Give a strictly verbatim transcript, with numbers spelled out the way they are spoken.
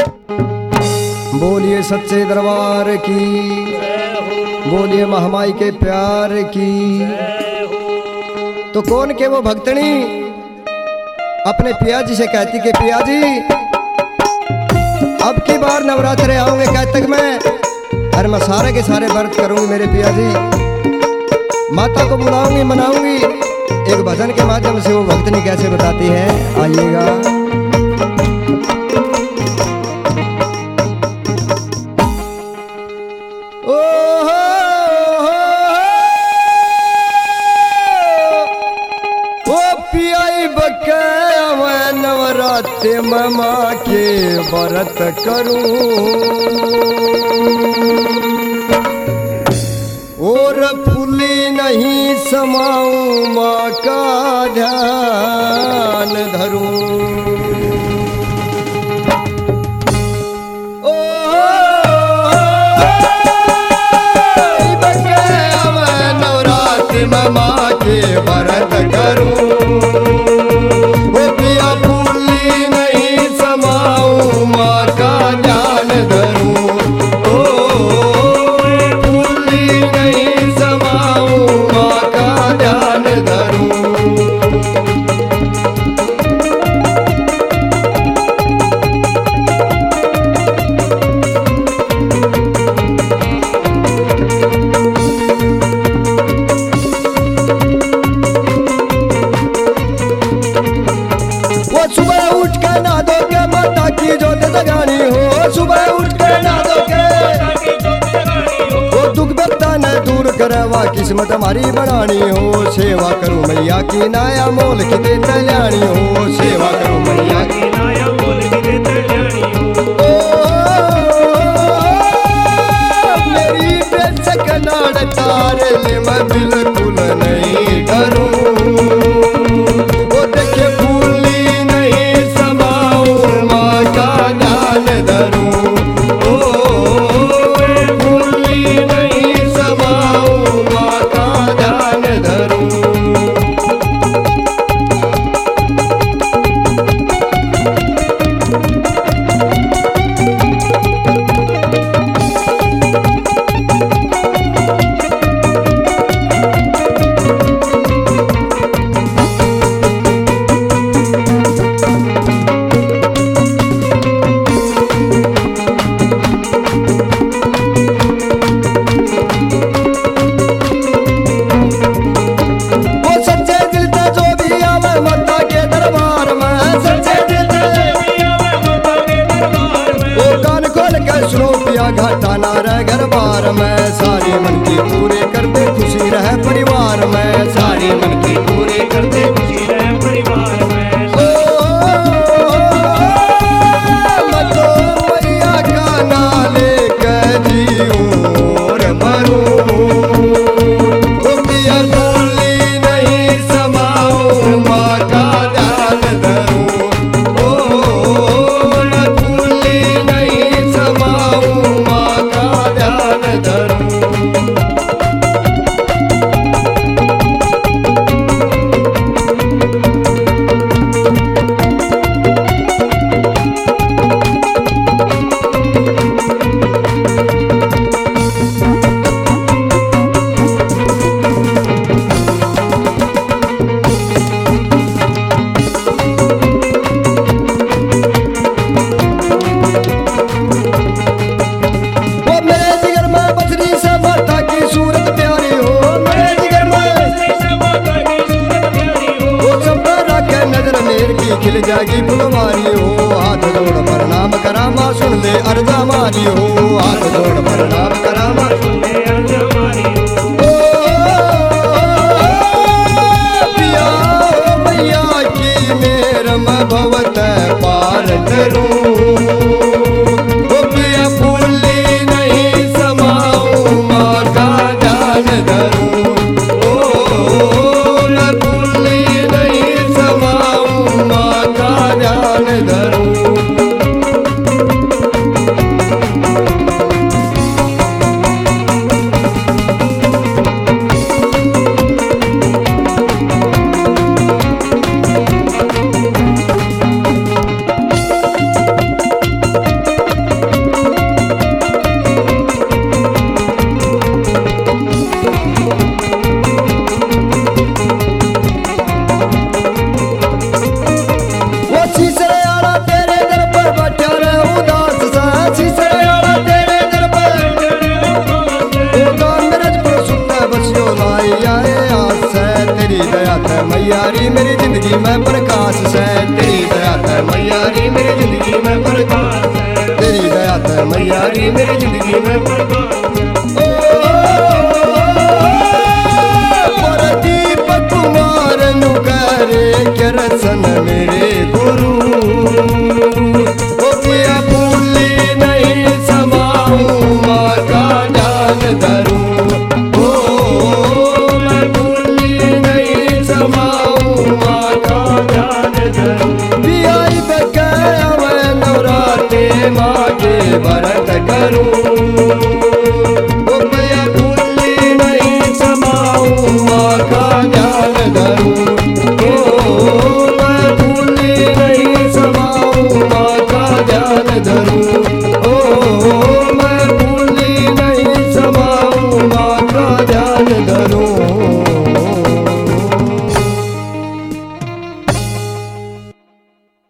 बोलिए सच्चे दरबार की, बोलिए महामाई के प्यार की। तो कौन के वो भक्तनी अपने पिया जी से कहती कि पिया जी अब की बार नवरात्रे आऊंगे कैतक में, अरे मैं सारे के सारे व्रत करूंगी मेरे पिया जी, माता को बुलाऊंगी मनाऊंगी। एक भजन के माध्यम से वो भक्तनी कैसे बताती है, आइएगा। नवरात्रि ममा के व्रत करूं और फूली नहीं समाऊं, माँ का ध्यान धरूं। ओ नवरात्रि ममा के व्रत करूं, सुबह उठ के नहा के वो दुख दर्द न दूर करवा, किस्मत हमारी बनानी हो। सेवा करूं मैया की नाया मोल की दे कल्याणी हो, सेवा करूं मैया की नाया मोल की दे कल्याणी हो। मेरी बेचक नाड़ तार ले मैं बिल्कुल नहीं डरूं, वो देखे भूली नहीं समाऊं, माँ का ध्यान धरूं। घाटा ना रह घर बार में, सारी मन की पूरे करते खुशी रहे परिवार में, सारी मन की पूरे करते खुशी रहे परिवार में। ओ, मैं तो मैया का नाम लेकर जीऊं और मरूं, वो पिया भूली नहीं समाऊं, माँ का ध्यान धरूं। ओ मैं भूली नहीं समाऊं, माँ का ध्यान धरूं। खिल जाएगी फुलवारी हो, हाथ जोड़ प्रणाम करा माँ सुन ले अर्जा मारी हो, हाथ जोड़ प्रणाम करा माँ सुन ले अर्जा मारी हो। पिया मैया की मेर मैं भवत पार करूं, वो पिया भूली नहीं समाऊं, माँ का ध्यान धरूं। धरूं मैयारी मेरी जिंदगी में प्रकाश से। तेरी दया ते मैयारी मेरी जिंदगी में प्रकाश है। तेरी दया ते मैयारी मेरी जिंदगी में प्रकाश। दीपक कुमार नु करे करसन मेरे गुरु, ओ पिया भूली नहीं समाऊं माँ का ध्यान धरूं। ओ मैं भूली नहीं समाऊं माँ का ध्यान धरूं। पिया बके मैं नवराते माँ के व्रत करूं। ओ पिया भूली नहीं समाऊं माँ का ध्यान धरूं। ओ मैं भूली नहीं समाऊं माँ का ध्यान धरूं।